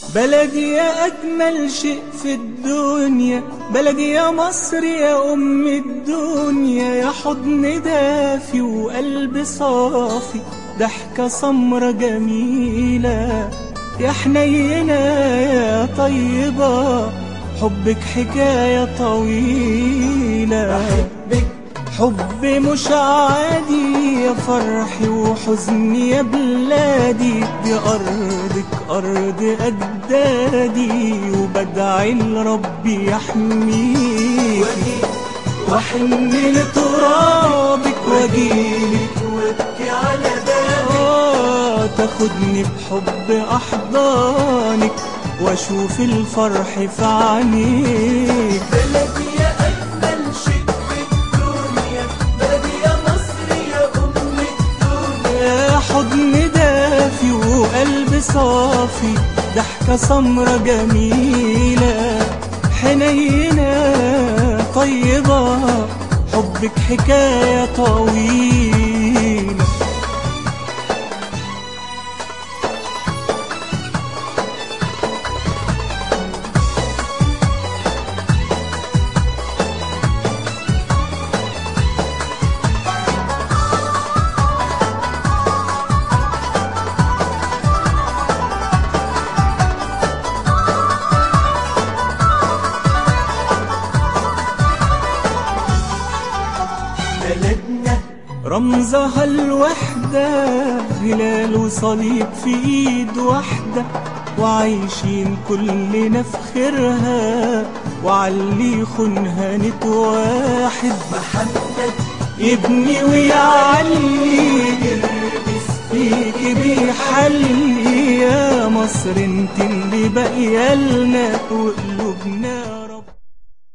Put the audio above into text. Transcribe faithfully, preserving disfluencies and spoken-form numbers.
بلدي يا أجمل شيء في الدنيا، بلدي يا مصر يا أم الدنيا، يا حضن دافي وقلب صافي، ضحكة سمرة جميلة، يا حنينة يا طيبة، حبك حكاية طويلة. بحبك حب مش عادي، يا فرحي وحزني يا بلادي، دي أرضك أرض أجدادي، وبدعي لربي يحميكي، وأحن لترابك وأجيلك وابكي على بالك، آه تاخدني بحب أحضانك، وأشوف الفرح في عينيك. بلدي يا أجمل شيء في الدنيا، بلدي يا مصر يا أم الدنيا، يا حضن دافي وقلب صافي، ضحكة سمرة جميلة، حنينة طيبة، حبك حكاية طويلة. بلدنا رمزها الوحدة، هلال وصليب في ايد واحدة، وعايشين كلنا في خيرها، وعلي خنها نتواحد، محمد يبني ويعلي يلبس فيكي بيحلي، يا مصر انت اللي باقية لنا، وقلوبنا